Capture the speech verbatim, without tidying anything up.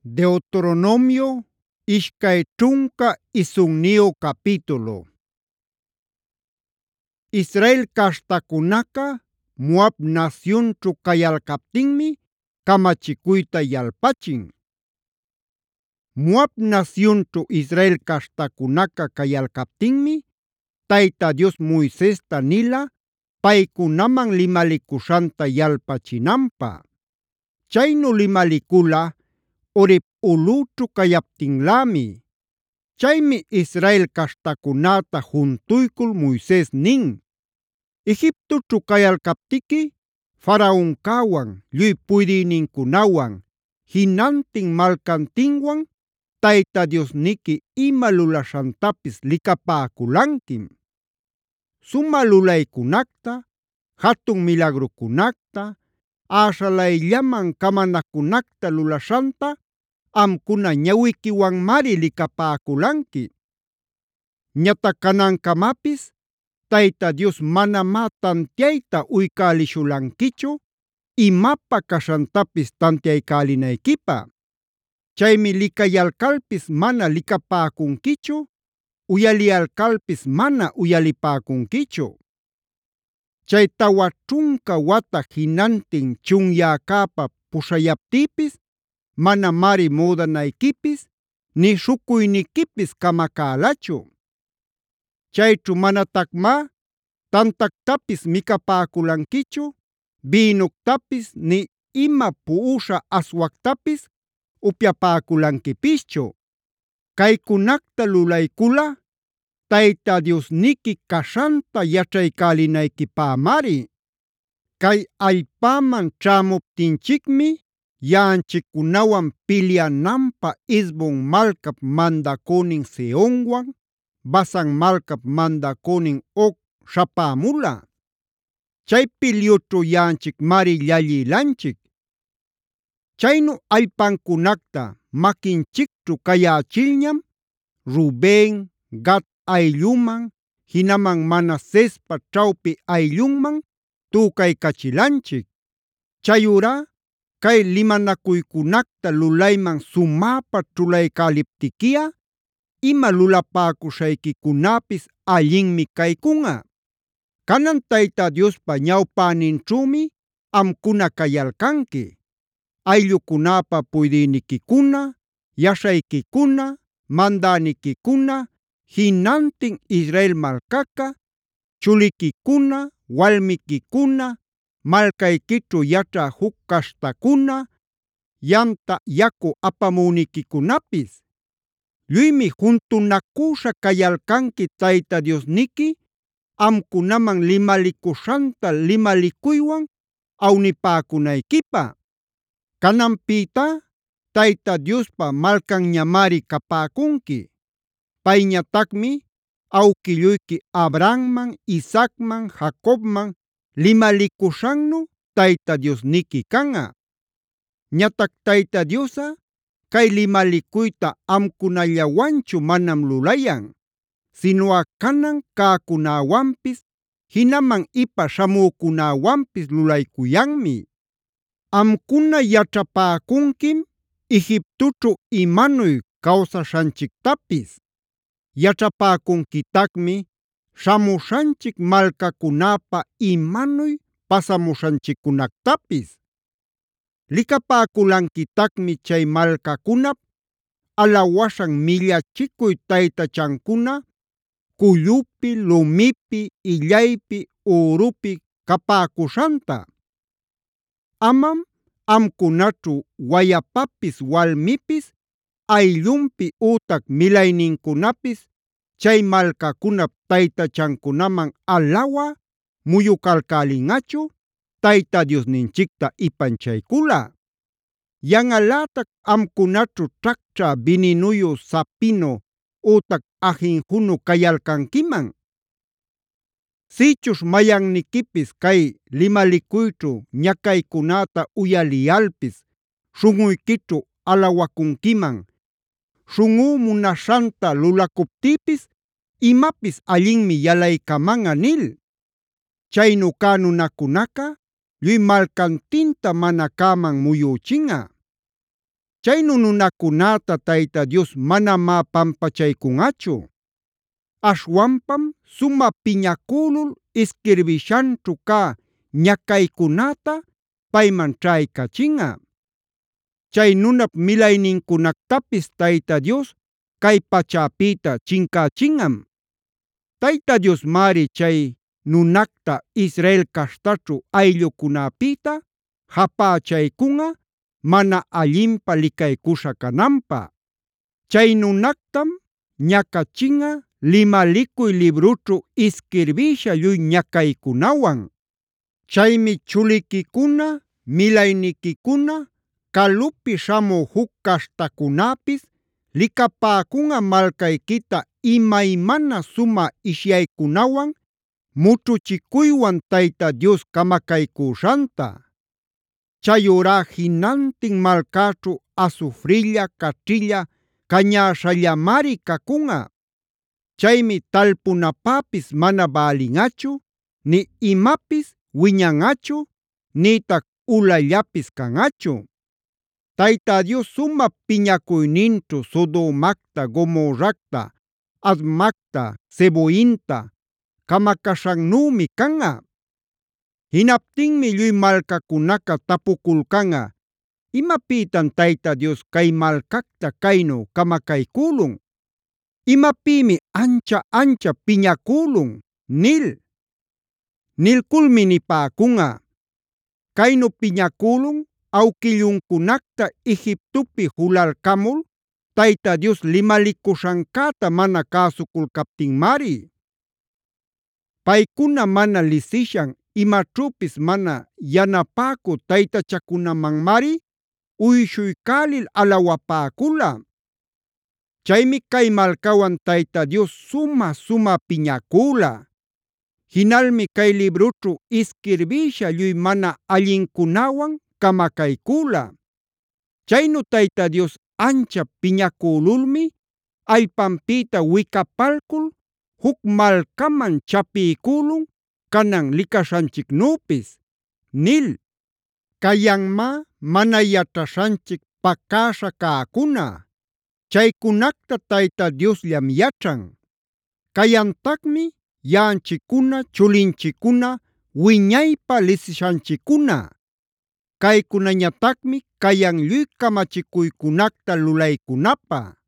Deuteronomio ishkay ćhunka isumniyu capítulo. Israel caśhtakunaqa Moab nacionćhu kayalkaptinmi kamachikuyta yalpachin. Moab nacionćhu Israel caśhtakunaqa kayalkaptinmi Tayta Dios Moisesta nila paykunaman limalikuśhanta yalpachinanpaq. Chaynu limalikula Horeb ulꞌućhu kayaptinlami. Chaymi Israel caśhtakunata juntuykul Moises nin: “Egiptoćhu kayalkaptiqui Faraonkawan, lluy puydïninkunawan, jinantin malcantinwan Tayta Diosniqui ima lulaśhantapis likapäculanquim. Sumä lulaykunacta, hatun milagrucunacta, äśhalayllaman kamanacunacta lulaśhanta amcuna ñawiquiwanmari likapäculanqui. Ñatac canankamapis Tayta Dios manamá tantiayta uycälishulanquichu imapa caśhantapis tantiaycälinayquipaq. Chaymi licayalcalpis mana licapäcunquichu, uyaliyalcalpis mana uyalipäcunquichu. Chay tawa ćhunka wata jinantin chunyäcäpa puśhayaptïpis manamari müdanayquipis ni śhukuyniquipis kamacälachu. Chayćhu manatacmá tantactapis micapäculanquichu, bïnuctapis ni ima puꞌuśha aswactapis upyapäculanquipischu. Caycunacta lulaycula Tayta Diosniqui caśhanta yaćhaycälinayquipämari. Cay allpäman ćhämuptinchikmi yaꞌanchikkunawan pilyananpaq Hesbon malcap mandacünin Sehonwan, Basan malcap mandacünin Og śhapämula. Chay pilyućhu yaꞌanchikmari llallïlanchik. Chaynu allpancunacta maquinchikćhu kayächilñam Ruben, Gad aylluman, jinaman Manasespa ćhawpi ayllunman tücaycachilanchik. Chayurá kay limanakuycunacta lulayman sumäpa ćhulaycäliptiquiꞌa ima lulapäcuśhayquicunäpis allinmi caycunꞌa. Kanan Tayta Diospa ñawpäninćhuumi amcuna kayalcanqui. Ayllucunäpa puydïniquicuna, yaśhayquicuna, mandäniquicuna, jinantin Israel malcaca, chuliquicuna, walmiquicuna, malcayquićhu yaćhä juc caśhtacuna, yamta yaku apamüniquicunapis. Lluymi juntunacüśha kayalcanqui Tayta Diosniqui amcunaman limalikuśhanta limalicuywan awnipäcunayquipaq. Cananpïtá Tayta Diospa malcanñamari capäcunqui. Payñatacmi awquilluyqui Abrahamman, Isaacman, Jacobman limalikuśhannu Tayta Diosniqui canꞌa. Ñatac Tayta Diosꞌa kay limalicuyta amcunallawanchu manam lulayan, sinuꞌa canan cäcunäwanpis jinaman ipa śhamücunäwanpis lulaycuyanmi. Amcuna yaćhapäcunquim Egiptoćhu imanuy kawsaśhanchictapis. Yaćhapäcunquitacmi śhamuśhanchic malcacunäpa imanuy pasamuśhanchiccunactapis. Licapäculanquitacmi chay malcacunap alawaśhan millachicuy taytachancuna cullupi, lumipi, illaypi, ürupi capäcuśhanta. Amam amcunaćhu wayapapis walmipis, ayllunpi ütac milaynincunapis chay malcacunap taytachancunaman alawa muyucalcälinꞌachu Tayta Diosninchicta ipanchaykula. Yanꞌalätac amcunaćhu ćhakćhä bininuyu sapino ütac ajinjunu kayalcanquiman. Sïchuśh mayanniquipis kay limalicuyćhu ñacaycunäta uyaliyalpis śhunꞌuyquićhu alawacunquiman, śhunꞌú munaśhanta lulacuptïpis imapis allinmi yalaycamanꞌa nil. Chaynu cä nunacunaca lluy malcantinta mana cäman muyüchinꞌa. Chaynu nunacunäta Tayta Dios manamá pampachaykunꞌachu. Aśhwanpam sumä piñacülul isquirbishanćhu cä ñacaycunäta payman ćhaycachinꞌa. Chay nunap milaynincunactapis Tayta Dios kay pachäpïta chincächinꞌam. Tayta Diosmari chay nunacta Israel caśhtaćhu ayllucunäpïta japächaycunꞌa mana allinpä licaycuśha cananpä. Chay nunactam ñacachinꞌa limalicuy librućhu isquirbïsha lluy ñacaycunawan. Chaymi chuliquicuna, milayniquicuna, kalupi śhamü juc caśhtacunäpis licapäcunꞌa malcayquita imaymana sumä ishyaykunawan mućhuchicuywan Tayta Dios camacaycüśhanta. Chayurá jinantin malcäćhu asufrilla, kaćhilla cañäśhallamari cacunꞌa. Chaymi talpunapäpis mana bälinꞌachu, ni imapis wiñanꞌachu, nïtac ulallapis kanꞌachu. Tayta Dios sumä piñacuyninćhu Sodomacta, Gomorracta, Admacta, Zeboimta camacashannümi canꞌa. Jinaptinmi lluy malcacunaca tapuculcanꞌa: “¿Imapïtam Tayta Dios cay malcacta caynu camacaycülun? ¿Imapïmi ancha-ancha piñacülun?” nil. Nilculmi nipäcunꞌa: “Caynu piñacülun awquilluncunacta Egiptopi julalcamul Tayta Dios limalicuśhancäta mana cäsuculcaptinmari. Paycuna mana lisishan imaćhüpis mana yanapäcü taytachakunamanmari uyshuycälil alawapäcula. Chaymi cay malcawan Tayta Dios sumä-sumä piñacüla. Jinalmi cay librućhu isquirbïsha lluy mana allincunawan camacaycüla. Chaynu Tayta Dios ancha piñacülulmi allpanpïta wicapalcul juc malcaman chapiycülun kanan licaśhanchiknüpis” nil. Kayanmá mana yaćhaśhanchic pacäśha cäcuna. Chaycunacta Tayta Diosllam yaćhan. Kayantacmi yaꞌanchiccuna, chulinchiccuna wiñaypä lisishanchiccuna. Kaycunañatacmi kayan lluy camachicuycunacta lulaycunapä.